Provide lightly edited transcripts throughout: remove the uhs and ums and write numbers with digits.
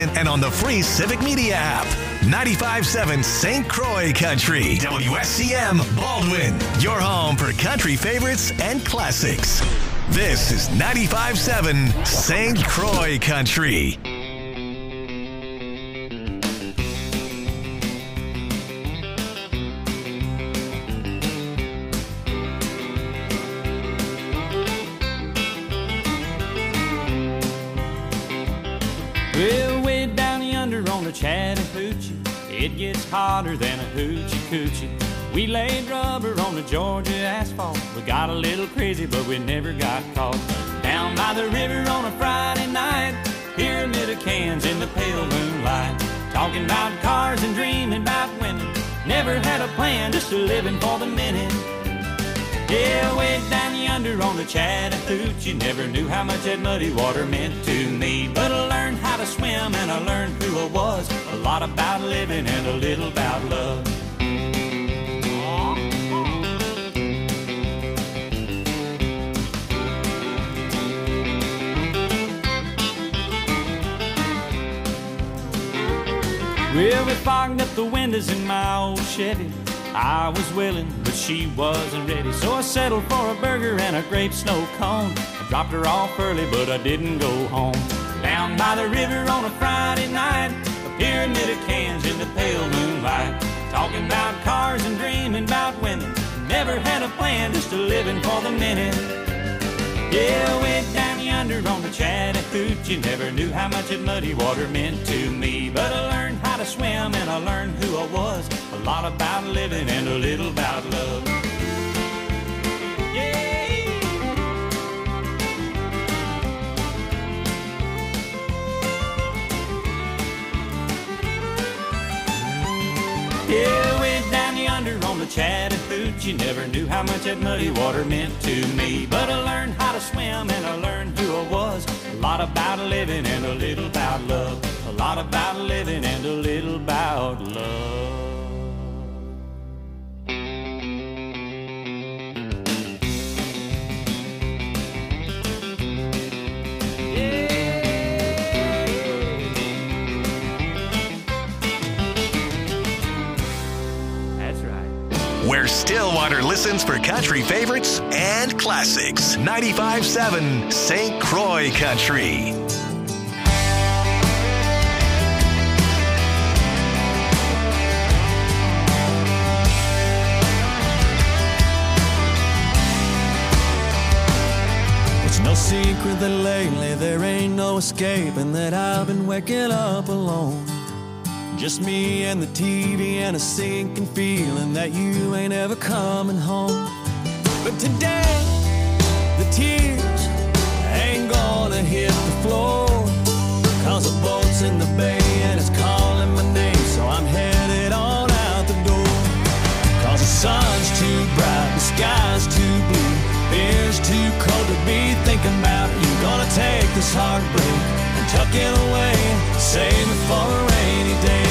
and on the free Civic Media app. 95.7 St. Croix Country. WSCM Baldwin. Your home for country favorites and classics. This is 95.7 St. Croix Country. Well, way down yonder on the Chattahoochee, it gets hotter than a hoochie coochie. We laid rubber on the Georgia asphalt. We got a little crazy, but we never got caught. Down by the river on a Friday night, pyramid of cans in the pale moonlight. Talking about cars and dreaming about women. Never had a plan, just a living for the minute. Yeah, way down yonder on the Chattahoochee, never knew how much that muddy water meant to me. But I learned how to swim and I learned who I was. A lot about living and a little about love. Well, we fogged up the windows in my old Chevy. I was willing, but she wasn't ready. So I settled for a burger and a grape snow cone. I dropped her off early, but I didn't go home. Down by the river on a Friday night, a pyramid of cans in the pale moonlight. Talking about cars and dreaming about women. Never had a plan, just a living for the minute. Yeah, way down yonder on the Chattahoochee, never knew how much that muddy water meant to me. But I learned how to swim and I learned who I was. A lot about living and a little about love. Yeah, way down yonder on the Chattahoochee, never knew how much that muddy water meant to me. But I learned how to swim and I learned who I was. A lot about living and a little about love. A lot about living and a little about love. Where Stillwater listens for country favorites and classics. 95.7 St. Croix Country. It's no secret that lately there ain't no escaping that I've been waking up alone. Just me and the TV and a sinking feeling that you ain't ever coming home. But today, the tears ain't gonna hit the floor, 'cause the boat's in the bay and it's calling my name, so I'm headed on out the door. 'Cause the sun's too bright, the sky's too blue, beer's too cold to be thinking about you. Gonna take this heartbreak and tuck it away, save it for a rainy day.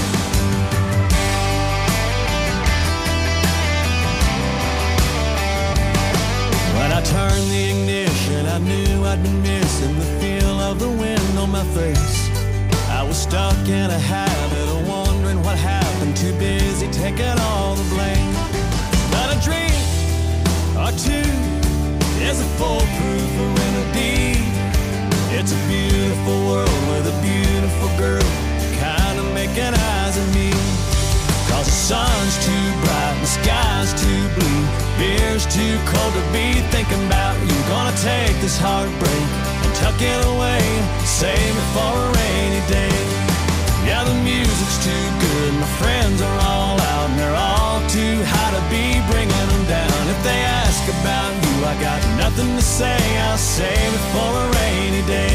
When I turned the ignition, I knew I'd been missing the feel of the wind on my face. I was stuck in a habit of wondering what happened, too busy taking all the blame. But a dream or two is a foolproof remedy. It's a beautiful world with a beautiful girl kind of making eyes at me. 'Cause the sun's too bright, the sky's too blue, beer's too cold to be thinking about you. Gonna take this heartbreak and tuck it away, save it for a rainy day. Yeah, the music's too good, my friends are all out, and they're all too high to be bringing them down. If they ask about you, I got nothing to say, I'll save it for a rainy day.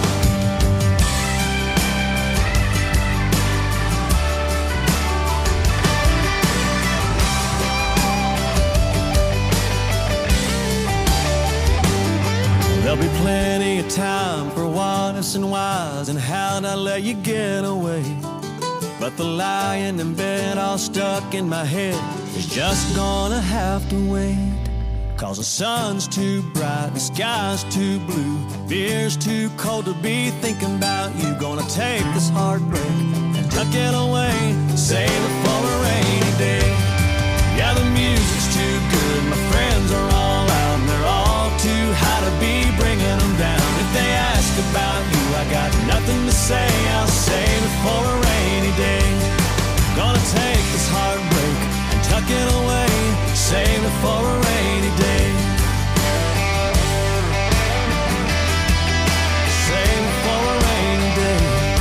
There'll be plenty of time for what ifs and whys and how'd I let you get away. But the lying in bed all stuck in my head is just gonna have to wait. 'cause the sun's too bright, the sky's too blue, beer's too cold to be thinking about you. Gonna take this heartbreak and tuck it away, save it for a rainy day. Yeah, the music's too good, my friends are all out, and they're all too high to be bringing them down. If they ask about you, I got nothing to say, I'll save it for a rainy day. Gonna take this heartbreak and tuck it away, save it for a rainy day. Save it for a rainy day.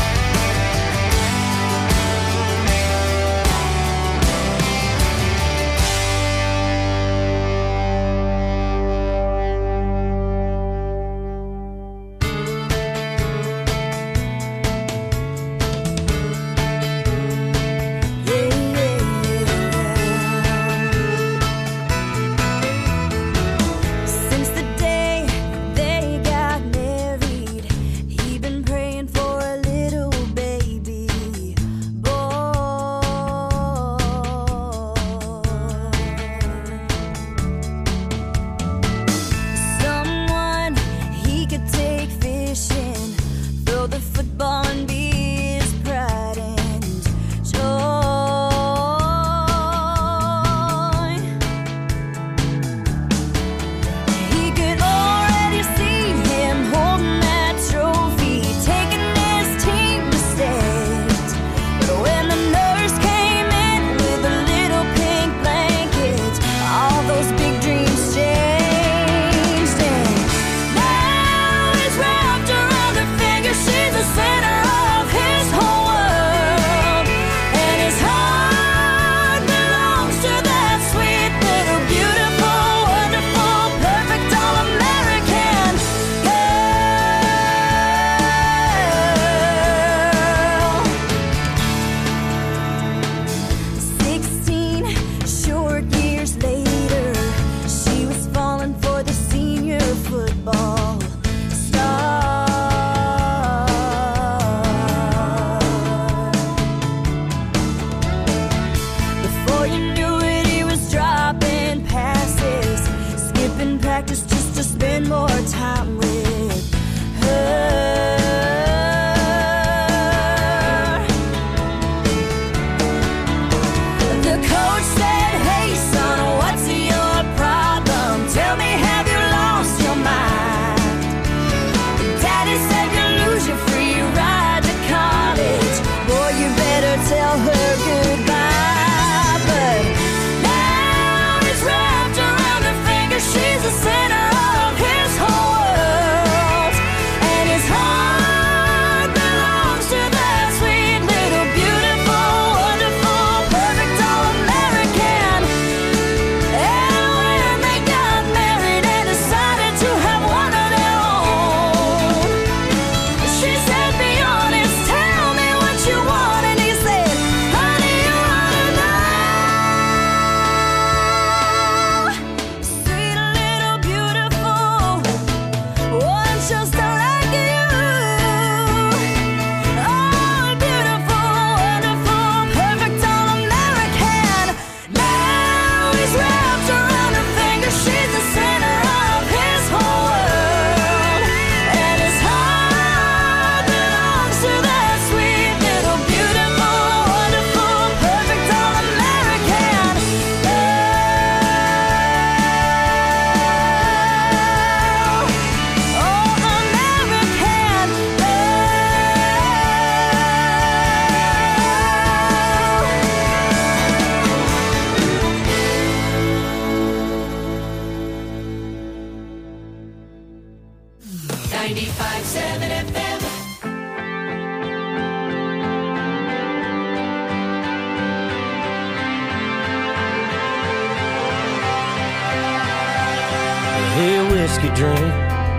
whiskey drink.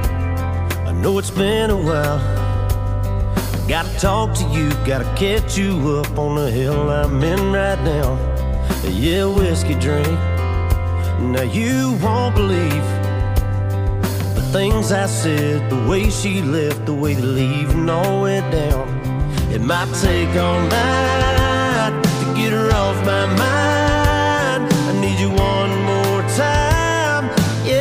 I know it's been a while. Gotta talk to you, gotta catch you up on the hill I'm in right now. Yeah, whiskey drink. Now you won't believe the things I said, the way she left, the way the leaving all went down. It might take all night to get her off my mind. I need you one more time. Yeah,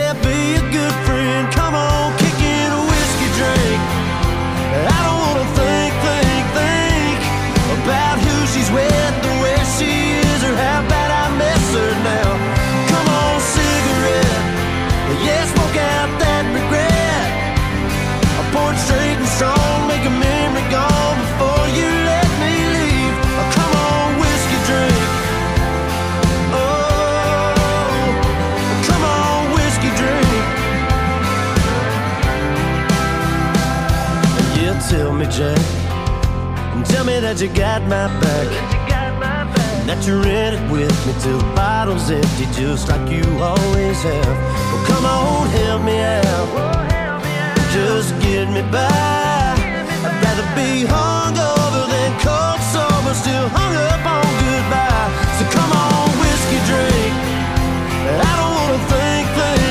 tell me that you got my back, that you're in it with me till the bottle's empty, just like you always have. Well, come on, help me out, just get me by. I'd rather be hungover than cold sober, still hung up on goodbye. So come on, whiskey drink, I don't wanna think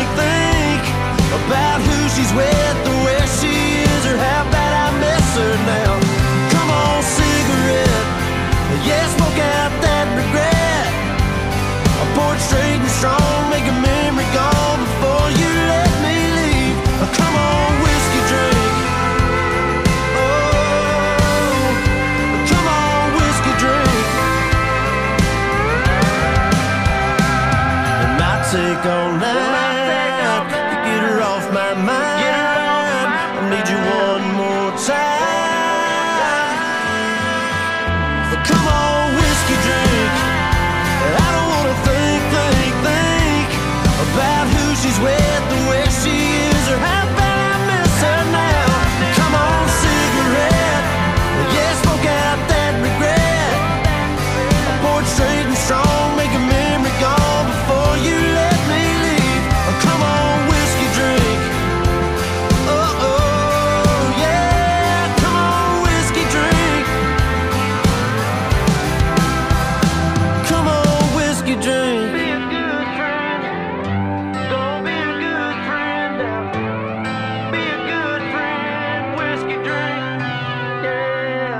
about who she's with or where she is or how bad I miss her now. Come on, cigarette, yeah, smoke out that regret. I pour it straight and strong, make a memory gone before you let me leave. Come on, whiskey drink, oh, come on, whiskey drink. It might take all night to get her off my mind. I need you one more time. Come on, whiskey drink, I don't wanna think about who she's with or where she is or how bad I miss her now. Come on, cigarette, yeah, smoke out that regret. I pour it straight and strong, make a memory gone before you let me leave. Come on, whiskey drink, oh, oh, yeah, come on, whiskey drink. Come on, whiskey drink. Be a good friend, don't be a good friend now. Be a good friend, whiskey drink, yeah.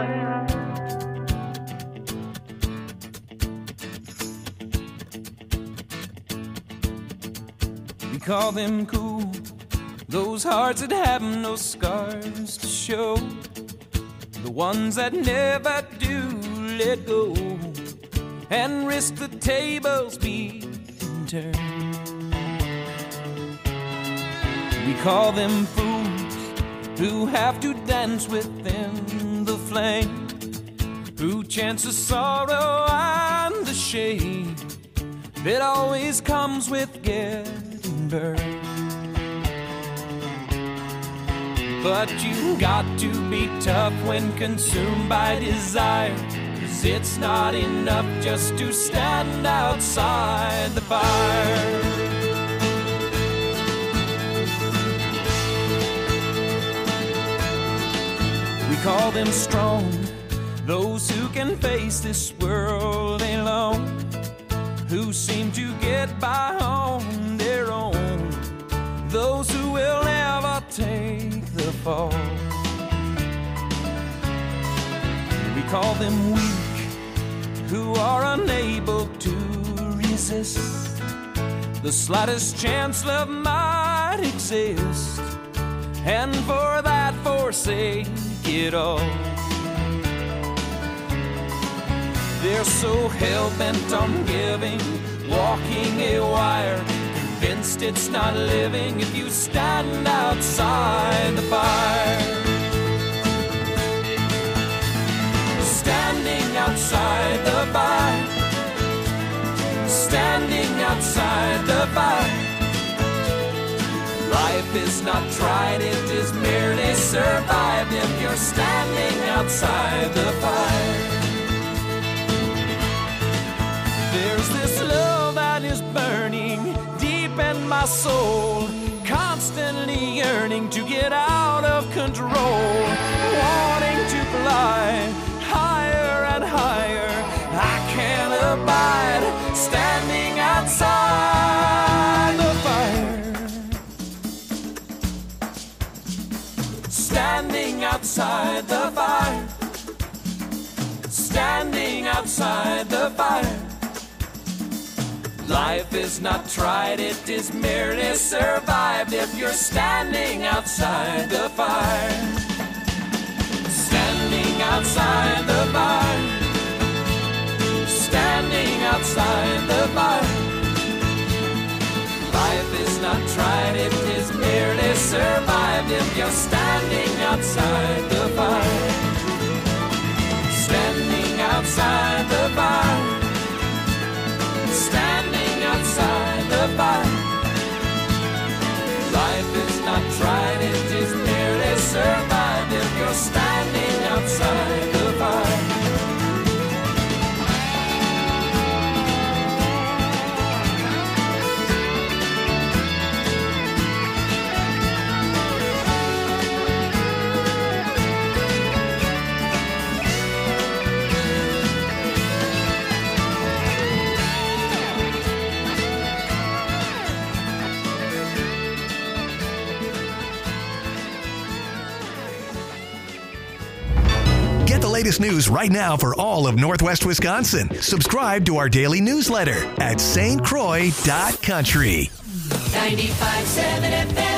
We call them cool, those hearts that have no scars to show, the ones that never do let go and risk the tables being turned. We call them fools who have to dance within the flame, who chance the sorrow and the shame that always comes with getting burned. But you got to be tough when consumed by desire, 'cause it's not enough just to stand outside the fire. We call them strong, those who can face this world alone, who seem to get by on their own, those who will never take the fall. We call them weak, who are unable to resist the slightest chance love might exist, and for that forsake it all. They're so hell-bent on giving, walking a wire, convinced it's not living if you stand outside the fire. Standing outside the fire, standing outside the fire. Life is not tried, it is merely survived if you're standing outside the fire. There's this love that is burning deep in my soul, constantly yearning to get out of control, wanting to fly higher and higher. I can't abide standing outside the fire. Standing outside the fire, standing outside the fire. Life is not tried, it is merely survived if you're standing outside the fire. Standing outside the fire, standing outside the fire. Life is not tried, it is merely survived if you're standing outside the fire. Standing outside the fire, standing outside the fire. Life is not tried, it is merely survived if you're standing outside the fire. latest news right now for all of Northwest Wisconsin. Subscribe to our daily newsletter at stcroix.country. 95.7 FM.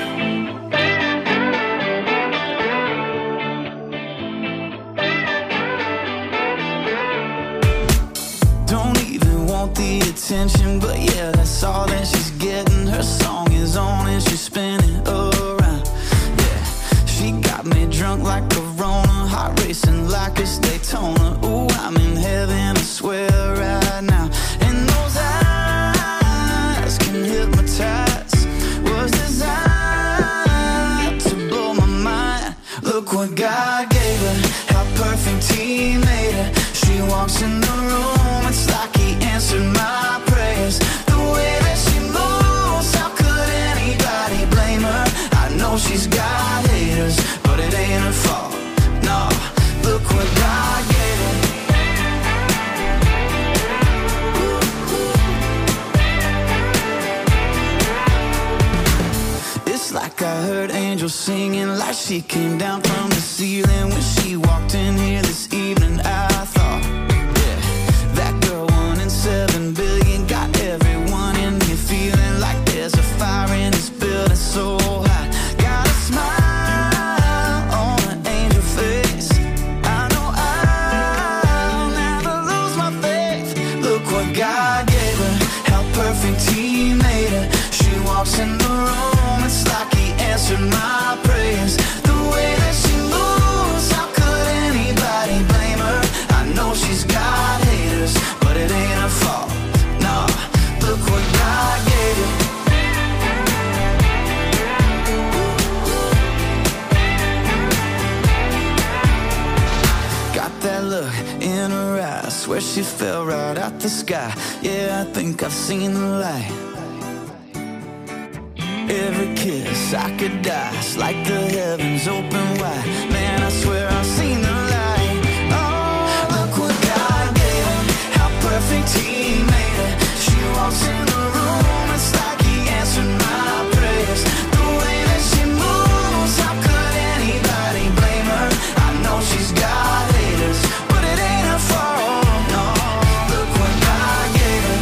Don't even want the attention, but yeah, that's all that she's getting. Her song is on and she's spinning around. Yeah, she got me drunk like Corona, heart racing like it's Daytona. Ooh, I'm in heaven, I swear right now. And those eyes can hypnotize, was designed to blow my mind. Look what God gave her, how perfect He made her. She walks in the room, it's like He answered my prayers. The way that she moves, how could anybody blame her? I know she's got haters, but it ain't her fault. No, look what God gave her. It's like I heard angels singing, like she came down from the ceiling when she walked in here this evening. I thought, yeah, that girl 1 in 7 billion got everyone in here feeling like there's a fire in this building so hot. Got a smile on an angel face. I know I'll never lose my faith. Look what God gave her, how perfect He made her. She walks in the room, it's like He answered my prayers. The way that she moves, how could anybody blame her? I know she's got haters, but it ain't her fault. No, look what God gave her. Got that look in her eyes, swear she fell right out the sky. Yeah, I think I've seen the light. Every kiss I could die, it's like the heavens open wide. Man, I swear I've seen the light. Oh, look what God gave her, how perfect He made her. She walks in the room, it's like He answered my prayers. The way that she moves, how could anybody blame her? I know she's got haters, but it ain't her fault. No, look what God gave her.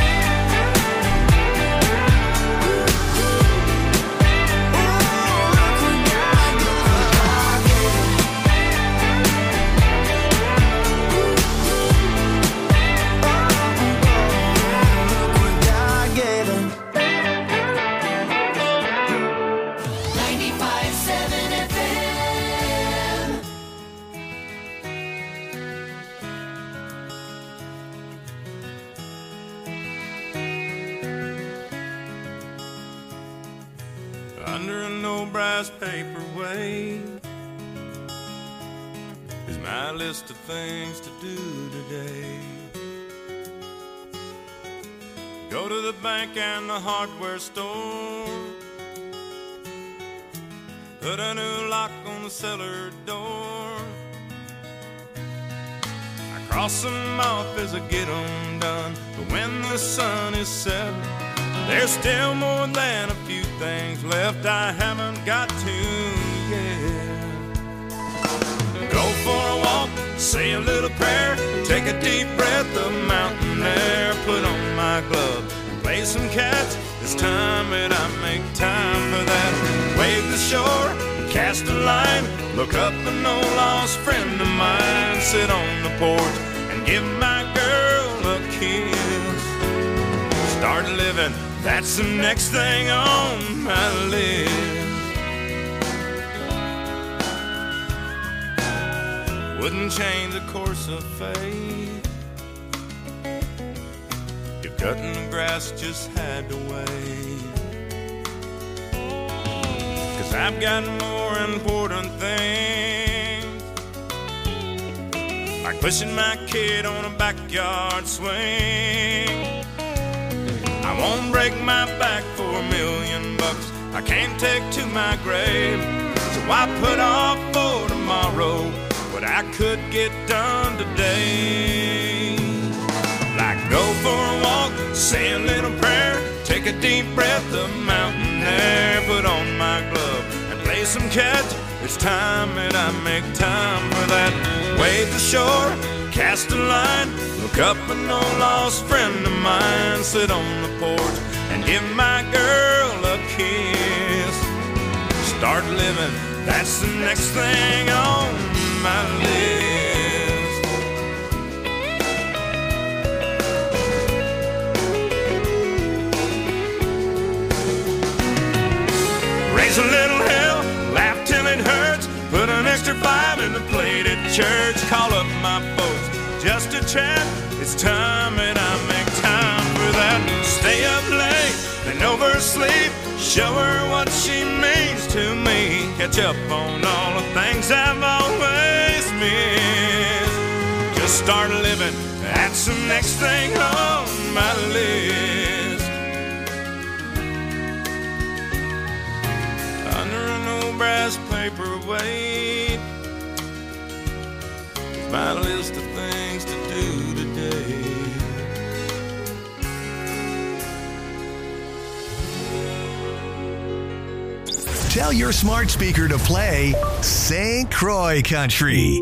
Under an old brass paperweight is my list of things to do today. Go to the bank and the hardware store, put a new lock on the cellar door. I cross them off as I get them done, but when the sun is setting, there's still more than a few things left I haven't got to yet. Go for a walk, say a little prayer, take a deep breath of mountain air, put on my glove and play some catch. It's time that I make time for that. Wave the shore, cast a line, look up an old lost friend of mine, sit on the porch and give my girl a kiss. Start living, that's the next thing on my list. Wouldn't change the course of fate if cutting the grass just had to wait. 'Cause I've got more important things, like pushing my kid on a backyard swing. I won't break my back for $1 million. I can't take to my grave, so I put off for tomorrow what I could get done today. Like go for a walk, say a little prayer, take a deep breath of mountain air, put on my glove and play some catch. It's time that I make time for that. Wade the shore, cast a line, look up an old lost friend of mine, sit on the porch and give my girl a kiss. Start living, that's the next thing on my list. Raise a little hell, laugh till it hurts, put an extra 5 in the plate at church, call up my folks just to chat. It's time that I make time for that. Stay up late and oversleep, show her what she means to me, catch up on all the things I've always missed. Just start living, that's the next thing on my list. Under an old brass paperweight, my list of things to do today. Tell your smart speaker to play St. Croix Country.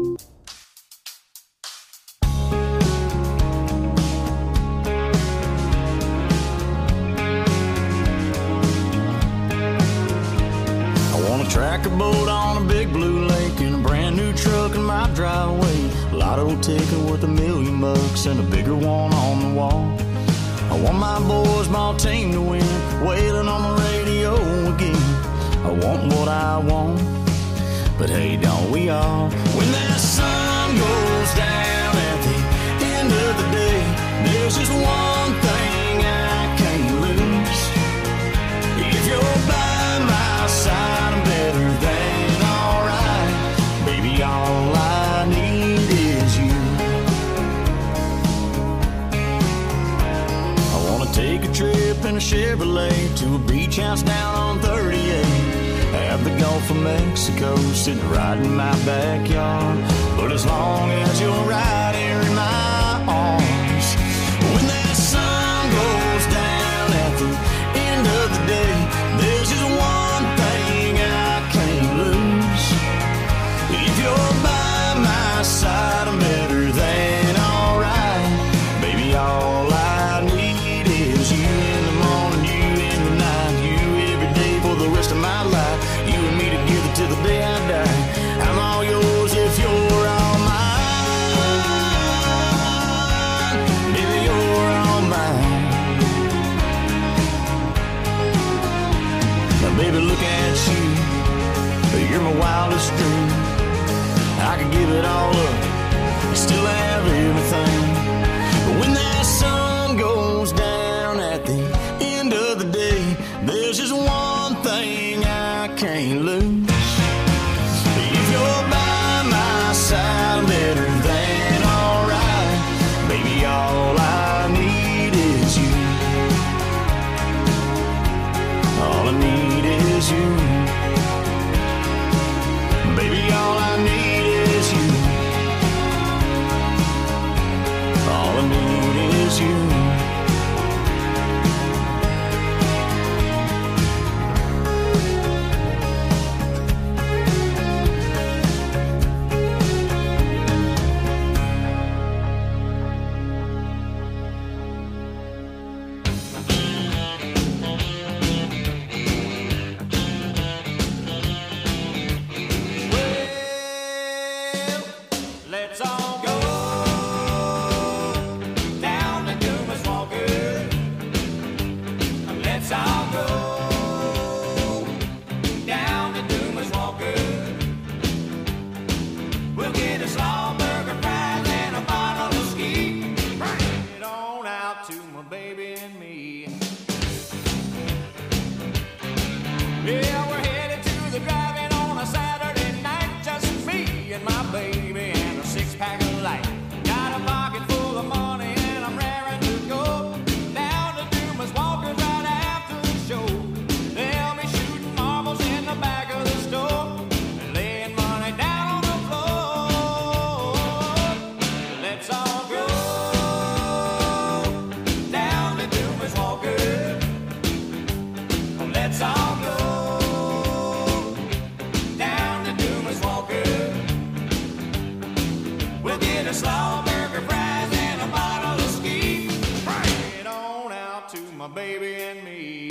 Track a boat on a big blue lake in a brand new truck in my driveway. Lotto ticket worth $1 million and a bigger one on the wall. I want my boys' ball team to win, wailing on the radio again. I want what I want, but hey, don't we all? When that sun goes down at the end of the day, there's just one thing I can't lose. If you're by my side, all I need is you. I wanna take a trip in a Chevrolet to a beach house down on 38. Have the Gulf of Mexico sitting right in my backyard. But as long as you're right here in my arms, when that sun goes down at the end of the day, there's just one thing I can't lose. If you're by my side, I'm better than alright. Baby, all I need is you in the morning, you in the night, you every day for the rest of my life. You and me together till the day I die. I'm all yours if you're all mine. Baby, you're all mine. Now, baby, look at you. You're my wildest dream. I could give it all up and still have everything. But when that sun goes down at the end of the day, there's just one thing I can't lose. If you're by my side, I'm better than alright. Baby, all I need is you. All I need is you. Baby, all I need is you. All I need is you. Let's all go down to my baby and me.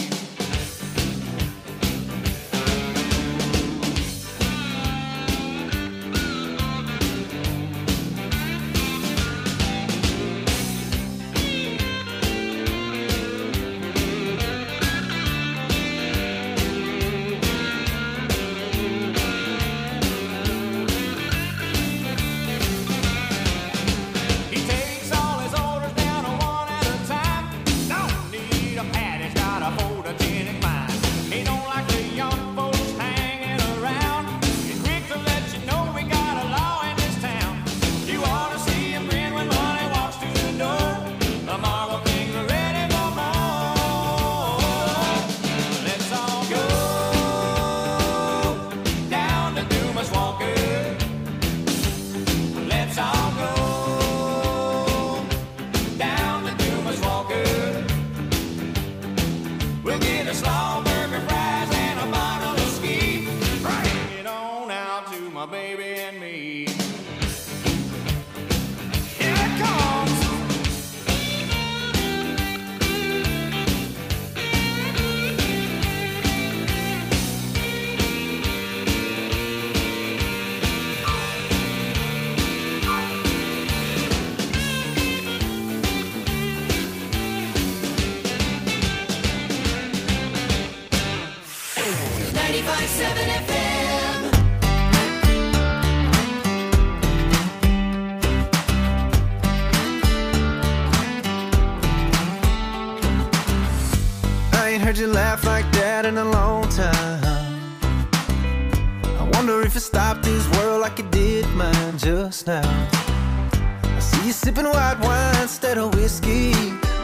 Heard you laugh like that in a long time. I wonder if you stopped this world like you did mine just now. I see you sipping white wine instead of whiskey.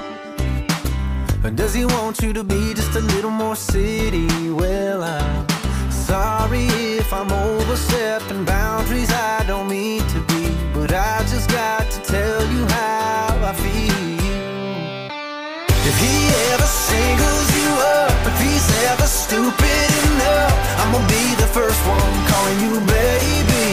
Or does he want you to be just a little more city? Well, I'm sorry if I'm overstepping boundaries I don't mean to be, but I just got to tell you how I feel. If he ever singles you up, if he's ever stupid enough, I'm gonna be the first one calling you baby.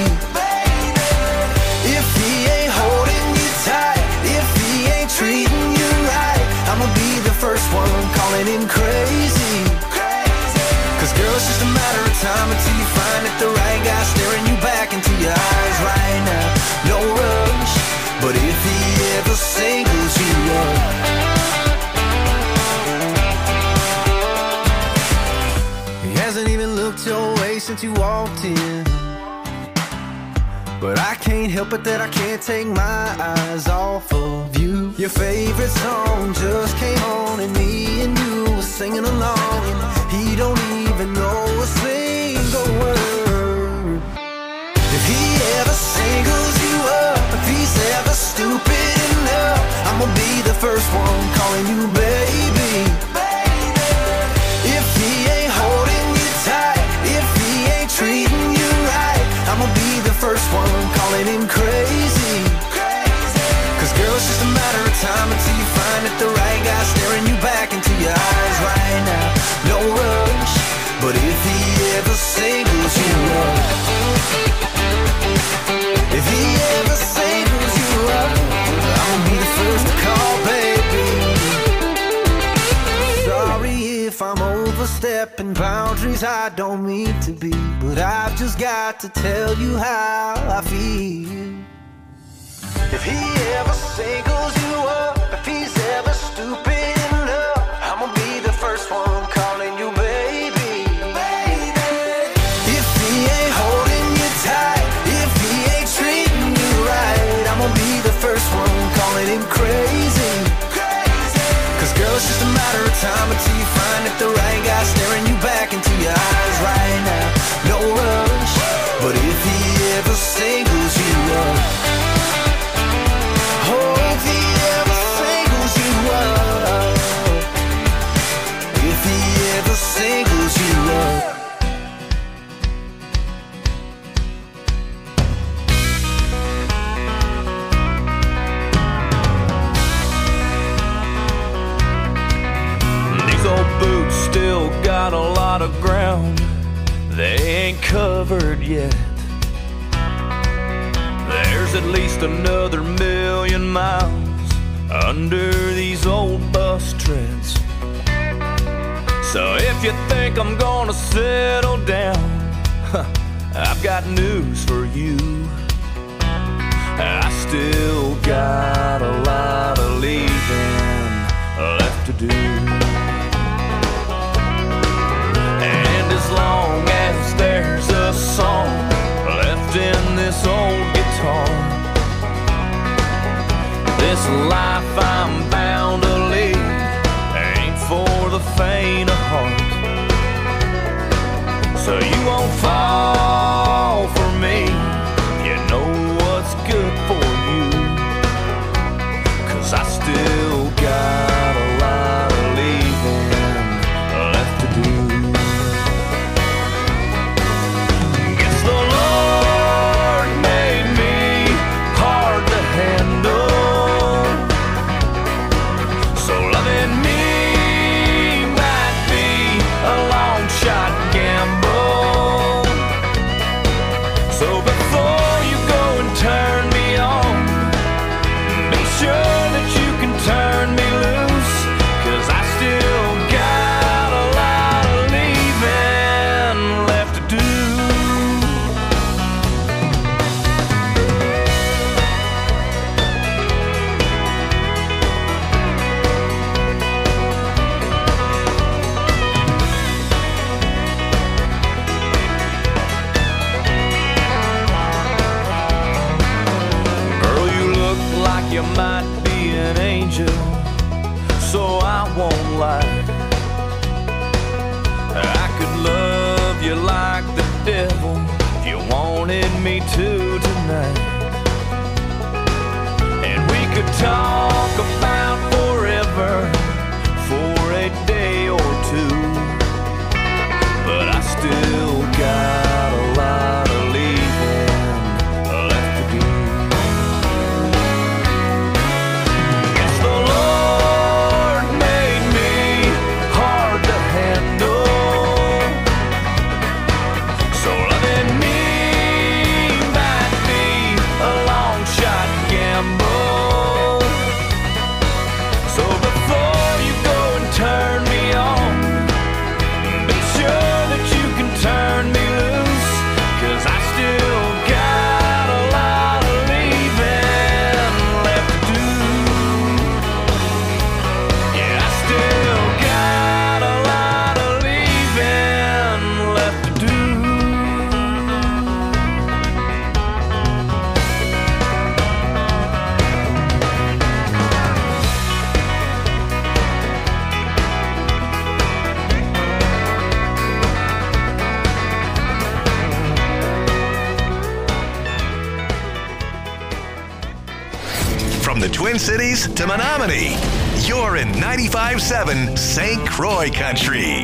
If he ain't holding you tight, if he ain't treating you right, I'm gonna be the first one calling him crazy. Cause girl, it's just a matter of time until you find that the right guy staring you back into your eyes right now. No rush, but if he ever singles you up, hasn't even looked your way since you walked in, but I can't help it that I can't take my eyes off of you. Your favorite song just came on and me and you were singing along, and he don't even know a single word. If he ever singles you up, if he's ever stupid enough, I'm gonna be the first one calling you baby. If he ain't holding you tight, if he ain't treating you right, I'ma be the first one calling him crazy. Cause girl, it's just a matter of time until you find that the right guy staring you back into your eyes right now. No rush, but if he ever singles you up, if he ever singles you up, I'ma be the first to call, baby. Sorry if I'm overstepping boundaries I don't mean to be, but I've just got to tell you how I feel. If he ever singles you up, if he's ever stupid enough, I'ma be the first one calling you baby. If he ain't holding you tight, if he ain't treating you right, I'ma be the first one calling him crazy. Cause girl, it's just a matter of time until you find that the right guy staring you back into your eyes right now. No rush, but if he ever singles you up, oh, if he ever singles you up, if he ever singles you up. Boots still got a lot of ground they ain't covered yet. There's at least another 1,000,000 miles under these old bus treads. So if you think I'm gonna settle down, I've got news for you. I still got a lot of leaving left to do. And as long as there's a song left in this old guitar, this life I'm bound to lead ain't for the faint of heart. So you won't fall for me, you know what's good for you, 'cause I still got a lot of leaving left to do. Guess the Lord made me hard to handle, so loving me might be a long shot gamble. So before you go and turn me on, be sure that you can turn me loose, 'cause I still got a lot of leaving left to do. Girl, you look like you might be an angel, so I won't lie. I could love you like the devil if you wanted me to tonight. And we could talk about forever for a day or two, but I still got a lot of leaving left to do. Guess the Lord made me hard to handle, so loving me might be a long shot gamble. So before you go and turn me on, be sure that you can turn me loose, 'cause I still got a lot of leaving left to do. Yeah, I still got a lot of leaving left to do. From the Twin Cities to Menominee, you're in 95.7 St. Croix Country.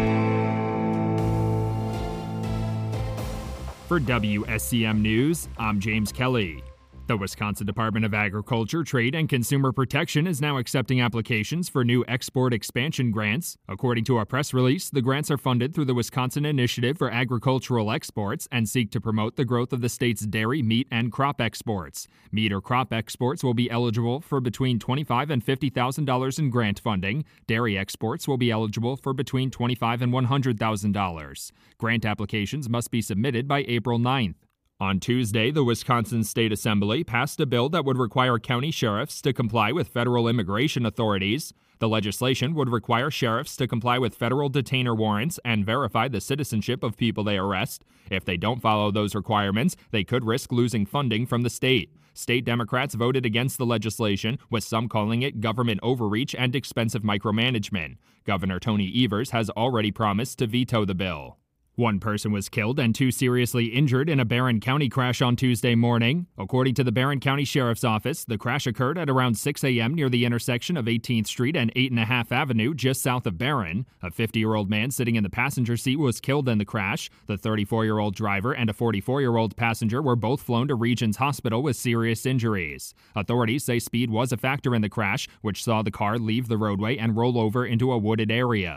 For WSCM News, I'm James Kelly. The Wisconsin Department of Agriculture, Trade, and Consumer Protection is now accepting applications for new export expansion grants. According to a press release, the grants are funded through the Wisconsin Initiative for Agricultural Exports and seek to promote the growth of the state's dairy, meat, and crop exports. Meat or crop exports will be eligible for between $25,000 and $50,000 in grant funding. Dairy exports will be eligible for between $25,000 and $100,000. Grant applications must be submitted by April 9th. On Tuesday, the Wisconsin State Assembly passed a bill that would require county sheriffs to comply with federal immigration authorities. The legislation would require sheriffs to comply with federal detainer warrants and verify the citizenship of people they arrest. If they don't follow those requirements, they could risk losing funding from the state. State Democrats voted against the legislation, with some calling it government overreach and expensive micromanagement. Governor Tony Evers has already promised to veto the bill. One person was killed and two seriously injured in a Barron County crash on Tuesday morning. According to the Barron County Sheriff's Office, the crash occurred at around 6 a.m. near the intersection of 18th Street and 8.5 Avenue, just south of Barron. A 50-year-old man sitting in the passenger seat was killed in the crash. The 34-year-old driver and a 44-year-old passenger were both flown to Regions Hospital with serious injuries. Authorities say speed was a factor in the crash, which saw the car leave the roadway and roll over into a wooded area.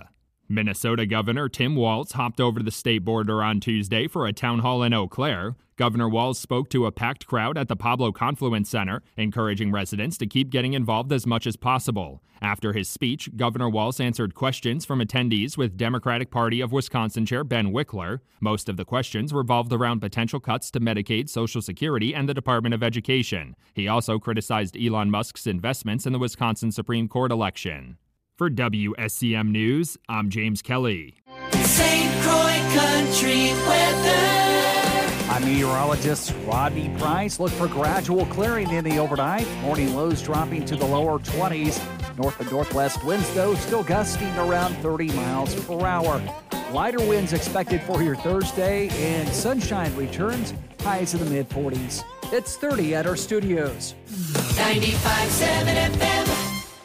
Minnesota Governor Tim Walz hopped over the state border on Tuesday for a town hall in Eau Claire. Governor Walz spoke to a packed crowd at the Pablo Confluence Center, encouraging residents to keep getting involved as much as possible. After his speech, Governor Walz answered questions from attendees with Democratic Party of Wisconsin Chair Ben Wickler. Most of the questions revolved around potential cuts to Medicaid, Social Security, and the Department of Education. He also criticized Elon Musk's investments in the Wisconsin Supreme Court election. For WSCM News, I'm James Kelly. St. Croix Country weather. I'm meteorologist Rodney Price. Look for gradual clearing in the overnight. Morning lows dropping to the lower 20s. North and northwest winds, though, still gusting around 30 miles per hour. Lighter winds expected for your Thursday, and sunshine returns, highs in the mid-40s. It's 30 at our studios. 95.7 FM.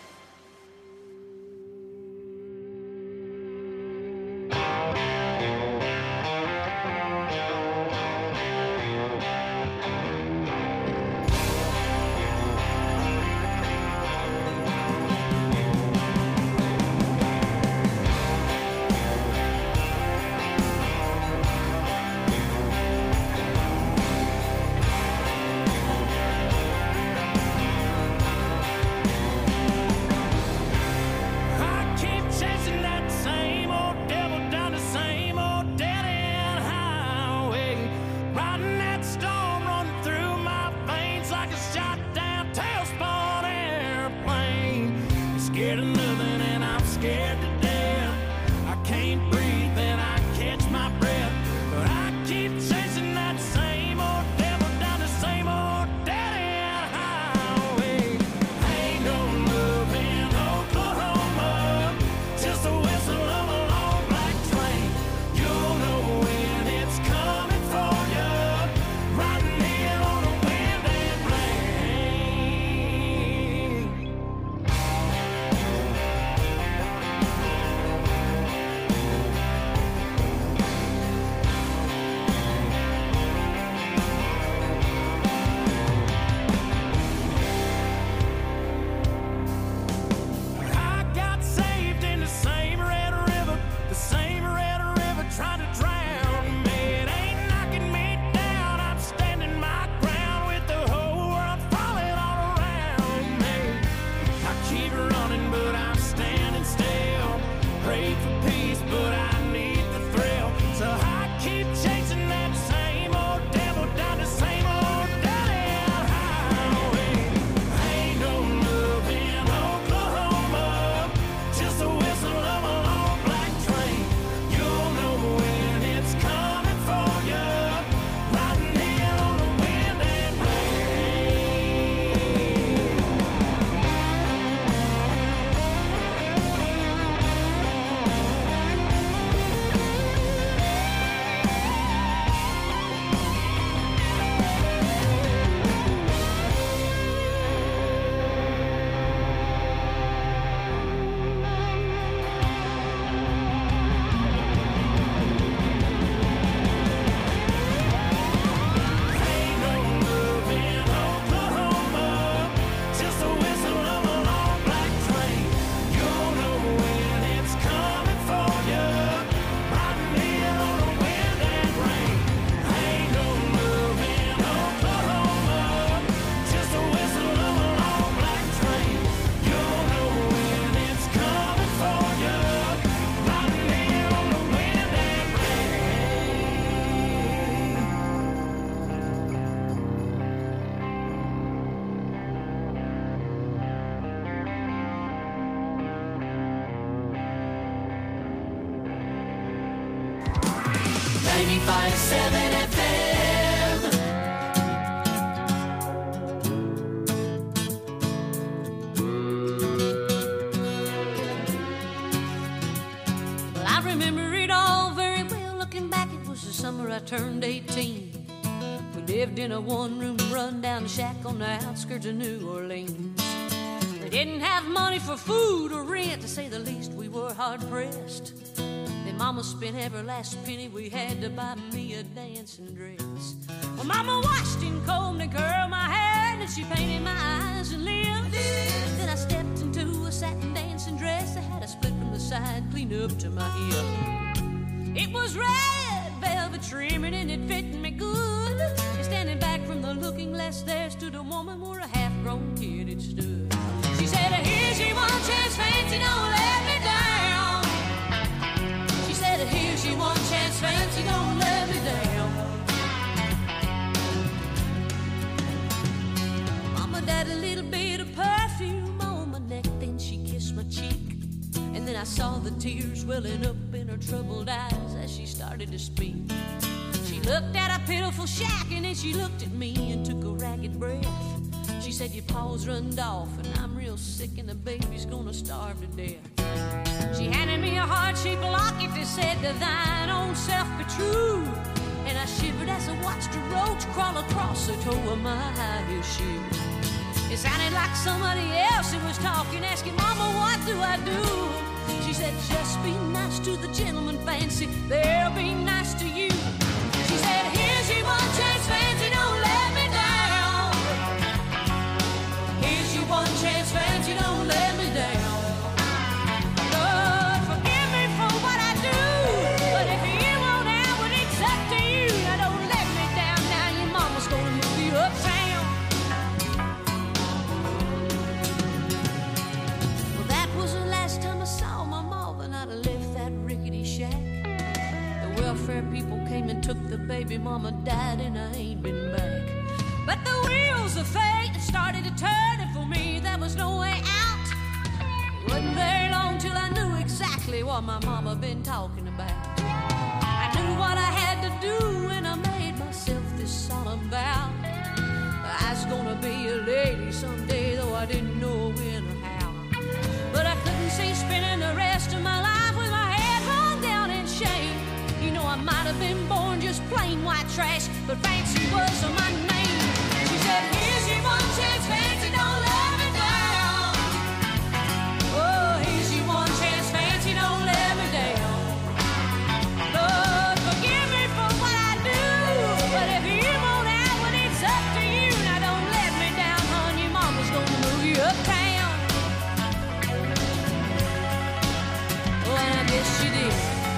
Turned 18. We lived in a one-room run-down shack on the outskirts of New Orleans. We didn't have money for food or rent, to say the least. We were hard-pressed. Then Mama spent every last penny we had to buy me a dancing dress. Well, Mama washed and combed and curled my hair, and she painted my eyes and lips. Then I stepped into a satin dancing dress that had a split from the side, clean clean up to my hip. It was red velvet trimming and it fit me good. And standing back from the looking glass there stood a woman where a half-grown kid had stood. She said, here's your one chance, fancy, don't let me down. She said, here's your one chance, fancy, don't let me down. Mama died a little bit of perfume on my neck, then she kissed my cheek. And then I saw the tears welling up in her troubled eyes as she started to speak. She looked at a pitiful shack and then she looked at me and took a ragged breath. She said, your paws runned off and I'm real sick and the baby's gonna starve to death. She handed me a heart-shaped locket that said, to thine own self be true. And I shivered as I watched a roach crawl across the toe of my high-heel shoe. It sounded like somebody else who was talking, asking, Mama, what do I do? She said, just be nice to the gentleman, fancy, they'll be nice to you. She said, here's your one chance, fancy, don't let me down. Here's your one chance, fancy, don't let me down. Lord, forgive me for what I do, but if you won't have it, it's up to you. Now don't let me down, now your mama's gonna move you uptown. Well, that was the last time I saw my mama, and I'd have left that rickety shack. The welfare people came and took the baby, mama died, and I ain't been back. But the wheels of fate started to turn, and for me there was no way out. It wasn't very long till I knew exactly what my mama been talking about. I knew what I had to do, and I made myself this solemn vow. I was gonna be a lady someday, though I didn't know when or how. But I couldn't see spending the rest of my life with my head hung down in shame. You know, I might have been born just plain white trash, but fancy was my name. She said, here's your one chance, fancy, don't let me down. Oh, here's your one chance, fancy, don't let me down. Lord, forgive me for what I do, but if you won't have it, it's up to you. Now don't let me down, hon, your mama's gonna move you uptown. Oh, and I guess she did.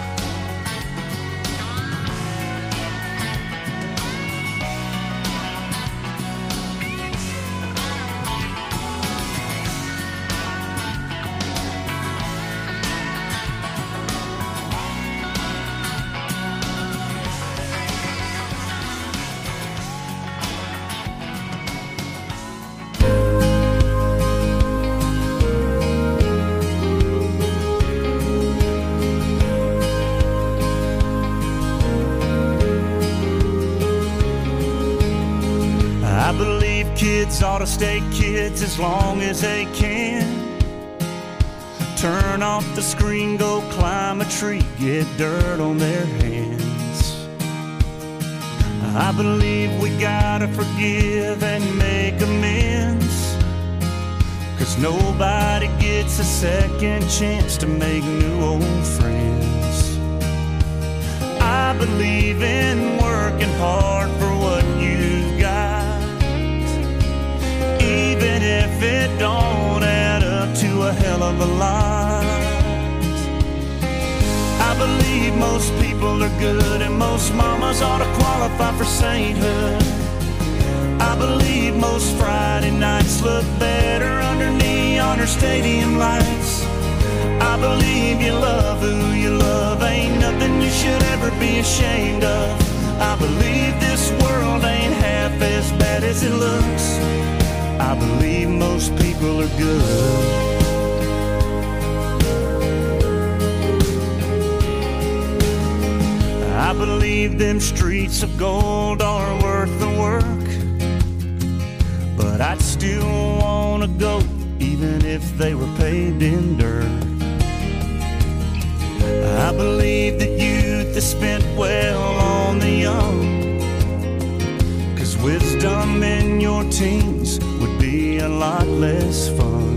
Kids ought to stay kids as long as they can. Turn off the screen, go climb a tree, get dirt on their hands. I believe we gotta forgive and make amends, 'cause nobody gets a second chance to make new old friends. I believe in working hard for what you got, even if it don't add up to a hell of a lot. I believe most people are good and most mamas ought to qualify for sainthood. I believe most Friday nights look better under neon or stadium lights. I believe you love who you love, ain't nothing you should ever be ashamed of. I believe this world ain't half as bad as it looks. I believe most people are good. I believe them streets of gold are worth the work, but I'd still want to go even if they were paved in dirt. I believe that youth is spent well on the young, 'cause wisdom in your teens would be a lot less fun.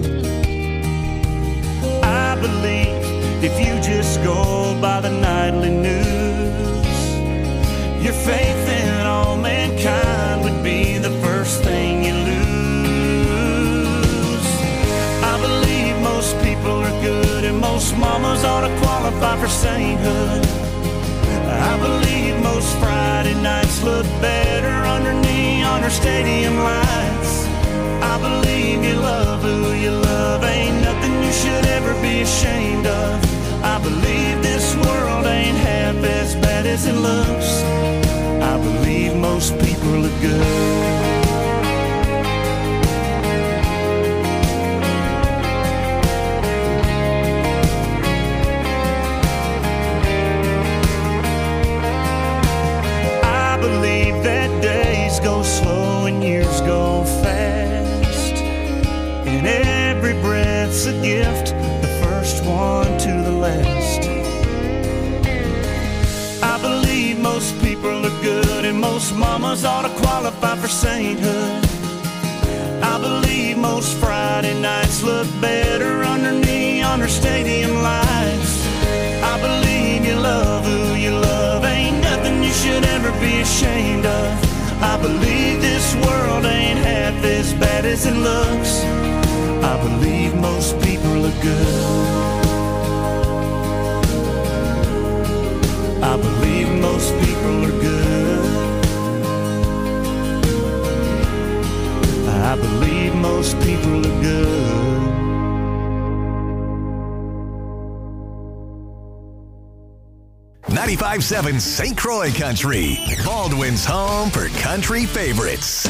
I believe if you just go by the nightly news, your faith in all mankind would be the first thing you lose. I believe most people are good and most mamas ought to qualify qualify for sainthood. I believe most Friday nights look better under neon or stadium lights. I believe you love who you love, ain't nothing you should ever be ashamed of. I believe this world ain't half as bad as it looks. I believe most people are good. Go slow and years go fast, and every breath's a gift, the first one to the last. I believe most people are good, and most mamas ought to qualify for sainthood. I believe most Friday nights look better under neon or stadium lights. I believe you love who you love, ain't nothing you should ever be ashamed of. I believe this world ain't half as bad as it looks. I believe most people are good. I believe most people are good. I believe most people are good. 95.7 St. Croix Country, Baldwin's home for country favorites.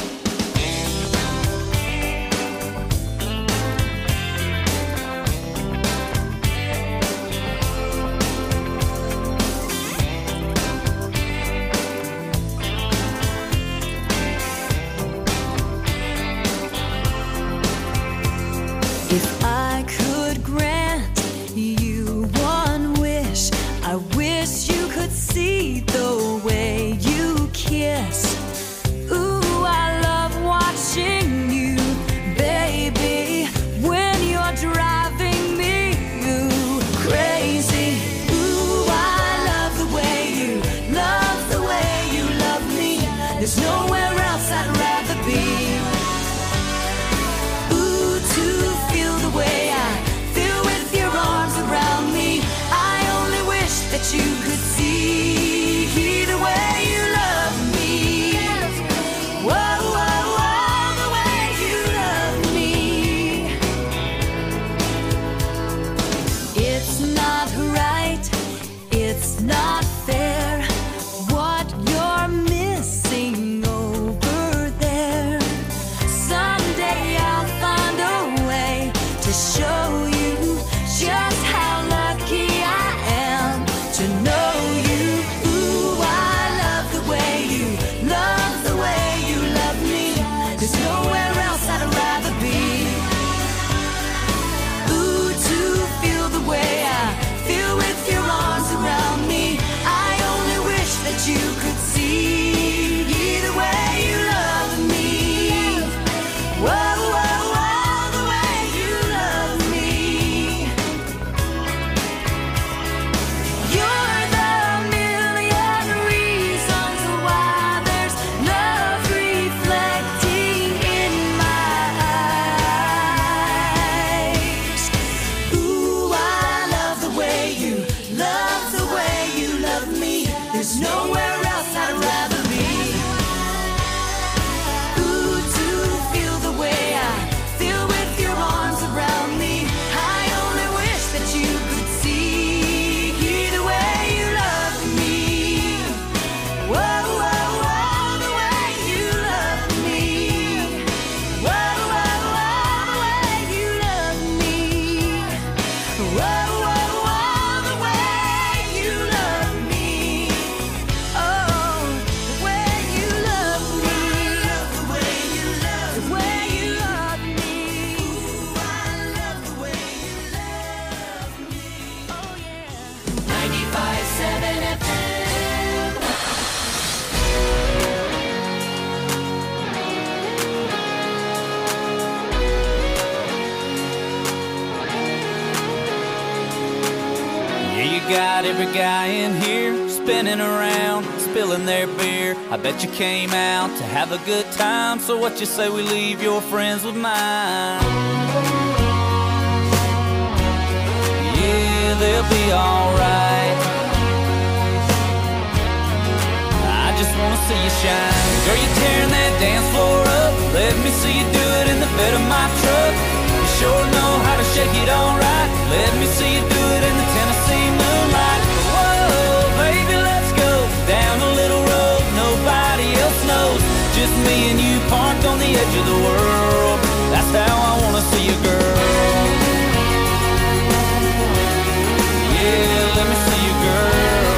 If I could grant you one wish, I wish you could see the way you kiss. Ooh, I love watching you, baby, when you're driving me crazy. Ooh, I love the way you love me. There's nowhere else I'd rather be. Ooh, to feel the way I feel with your arms around me. I only wish that you could see the way you love me. Whoa, whoa, whoa, the way you love me. It's not right, it's not fair, what you're missing over there. Someday I'll find a way to show you just how lucky I am to know you. Ooh, I love the way you love me. There's nowhere else I'd rather be. Ooh, to feel the way I feel with your arms around me. I only wish that you could see the way you love me. Whoa, whoa, whoa, the way you love me. You're the million reasons why there's love reflecting in my eyes. Ooh, I love the way you love me. There's nowhere else I'd rather be. Ooh, to feel the way I feel with your arms around me. I only wish that you could see the way you love me. Whoa, whoa, whoa, the way you love me. Whoa, whoa, whoa, the way you love me. Whoa, whoa, whoa, the way you love me. Oh, the way you love me. The way you love me. The way you love me. Ooh, I love the way you love me. Oh, yeah. 95.7 FM. Yeah, you got every guy in here spinning around, spilling their beer. I bet you came out to have a good time. So what you say we leave your friends with mine? Yeah, they'll be alright. see you shine. Girl, you tearing that dance floor up. Let me see you do it in the bed of my truck. You sure know how to shake it all right. Let me see you do it in the Tennessee moonlight. Whoa, baby, let's go down a little road nobody else knows. Just me and you parked on the edge of the world. That's how I wanna see you, girl. Yeah, let me see you, girl.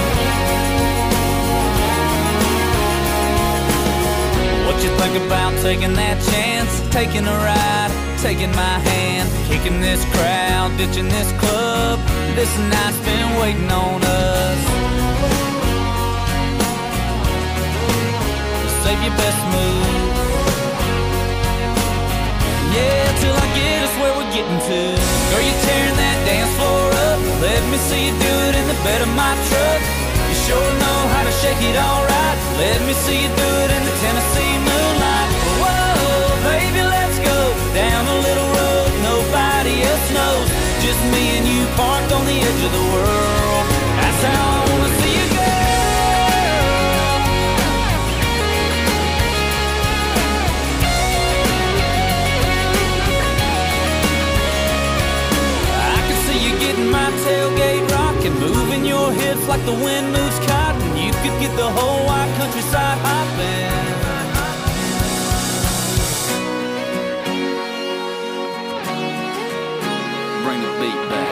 What you think about taking that chance? Taking a ride, taking my hand, kicking this crowd, ditching this club. This night's been waiting on us. Save your best move. Yeah, till I get us where we're getting to. Girl, you're tearing that dance floor up. Let me see you do it in the bed of my truck. You sure know how to shake it all right. Let me see you do it in the Tennessee moonlight. Whoa, baby, let's go down a little road nobody else knows. Just me and you parked on the edge of the world. That's how I wanna see you, girl. I can see you getting my tailgate rocking, moving your hips like the wind moves cotton. You could get the whole wide countryside hopping. Bring the beat back.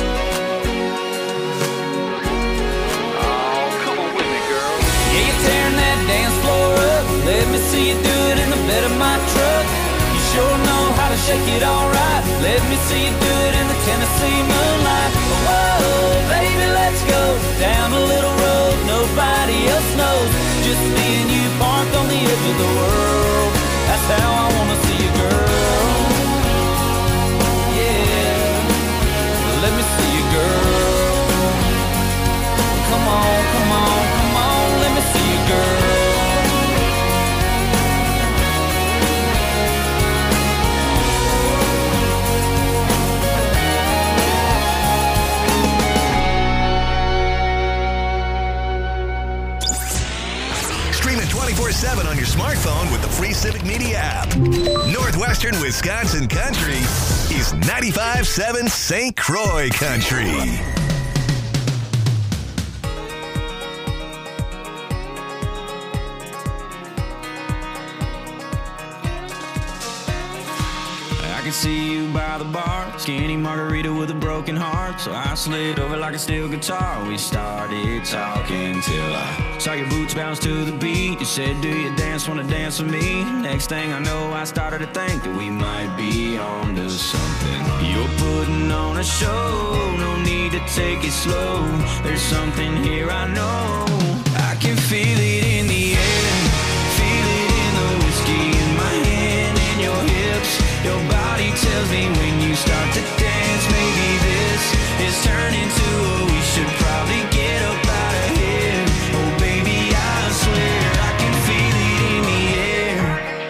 Oh, come on with me, girl. Yeah, you're tearing that dance floor up. Let me see you do it in the bed of my truck. You sure know how to shake it all right. Let me see you do it in the Tennessee moonlight. Whoa, baby, let's go down a little road nobody else knows. Just me and you parked on the edge of the world. That's how I wanna see you, girl. Yeah, let me see you, girl. Come on, come on, come on, let me see you, girl. Stream it 24/7 on your smartphone with the free Civic Media app. Northwestern Wisconsin Country is 95.7 St. Croix Country. I can see you by the bar, skinny margarita with a broken heart. So I slid over like a steel guitar. We started talking till I saw your boots bounce to the beat. You said, do you wanna dance with me? Next thing I know, I started to think that we might be on to something. You're putting on a show, no need to take it slow. There's something here I know. I can feel it in the air, feel it in the whiskey in my hand and your hips. Your body tells me when you start to dance, maybe this is turning to a we should probably get up out of here. Oh baby, I swear I can feel it in the air.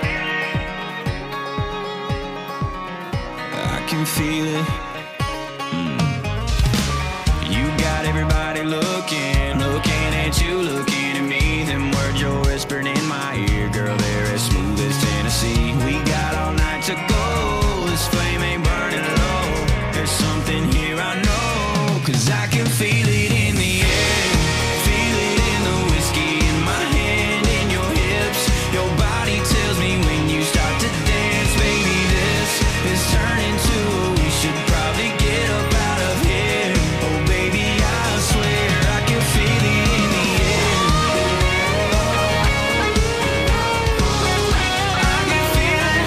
I can feel it. You got everybody looking at you, looking at me. Them words you're whispering in my ear, girl, they're as smooth as Tennessee. We got all night to go, this flame ain't burning low. There's something here I know, 'cause I can feel it in the air, feel it in the whiskey in my hand and your hips. Your body tells me when you start to dance, baby, this is turning to we should probably get up out of here. Oh baby, I swear I can feel it in the air. I can feel it.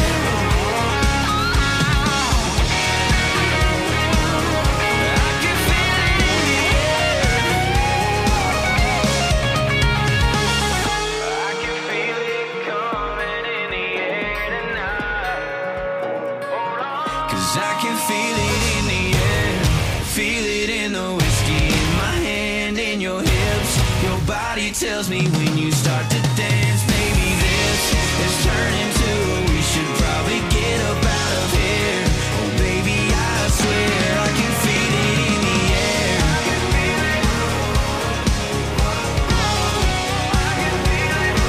I can feel it in the air. I can feel it coming in the air tonight. Hold on. 'Cause I can feel it in the air, feel it in the whiskey in my hand and your hips. Your body tells me when you start to dance, maybe this is turning to we should probably get up out of here. Oh baby, I swear I can feel it in the air. I can feel it. I can feel it.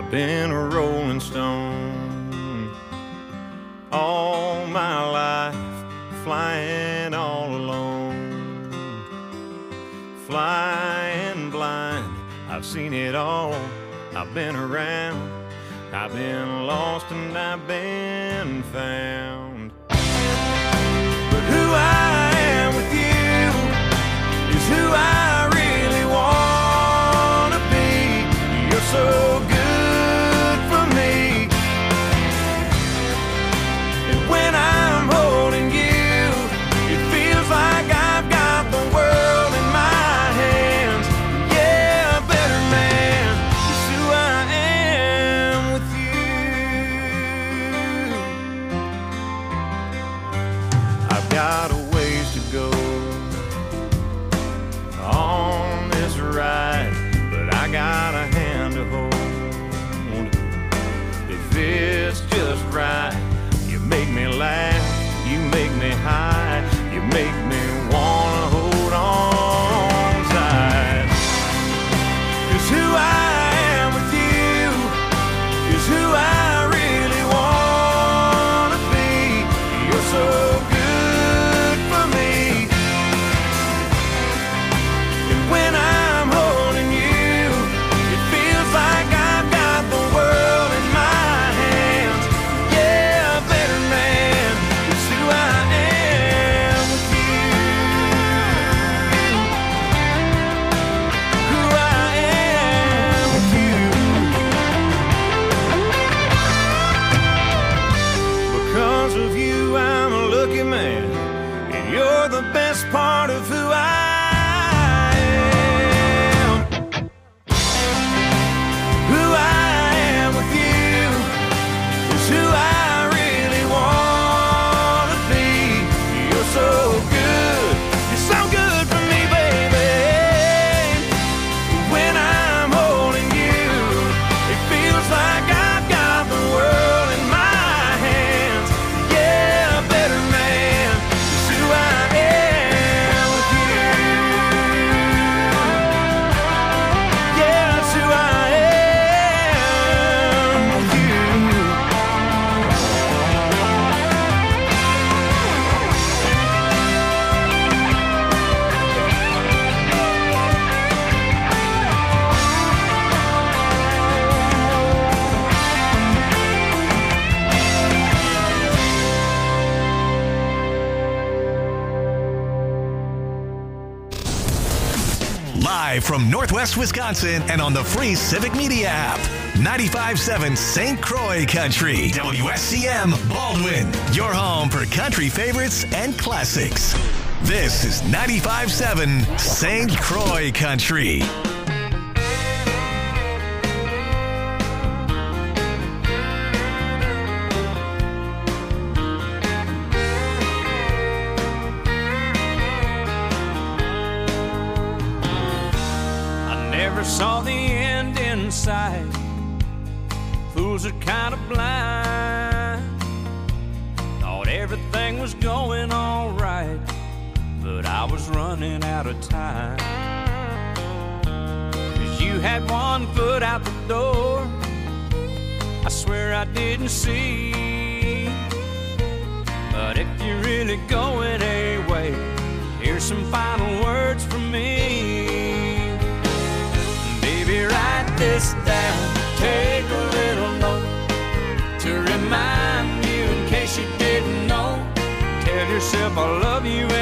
I've been a rolling stone all my life, flying all alone, flying blind. I've seen it all, I've been around, I've been lost and I've been found. But who I am with you is who I really want to be. You're so good for me, and when I'm holding you, it feels like I've got the world in my hands. Yeah, a better man is who I am with you. I've got a ways to go on this ride, but I got a hand to hold. If it's just right, you make me laugh, you make me high, you make me wanna hold on tight. 'Cause who I am with you is who I really wanna be. You're so good for me, and when I'm holding you, it feels like I've got the world in my hands. Yeah, a better man is who I am with you. Who I am with you. Because of you, I'm a lucky man, and you're the best part of who I am. Who I am with you is who I really want to be. You're so good, you're so good for me, baby. When I'm holding you, it feels like I've got the world in my hands. Yeah, a better man is who I am with you. Yeah, it's who I am with you. Live from Northwest Wisconsin and on the free Civic Media app. 95.7 St. Croix Country. WSCM Baldwin. Your home for country favorites and classics. This is 95.7 St. Croix Country. I never saw the end in sight. Fools are kind of blind. Thought everything was going all right, but I was running out of time. 'Cause you had one foot out the door, I swear I didn't see. But if you're really going away, here's some final words from me. Baby, write this down, take a little note to remind you in case you didn't know. Tell yourself I love you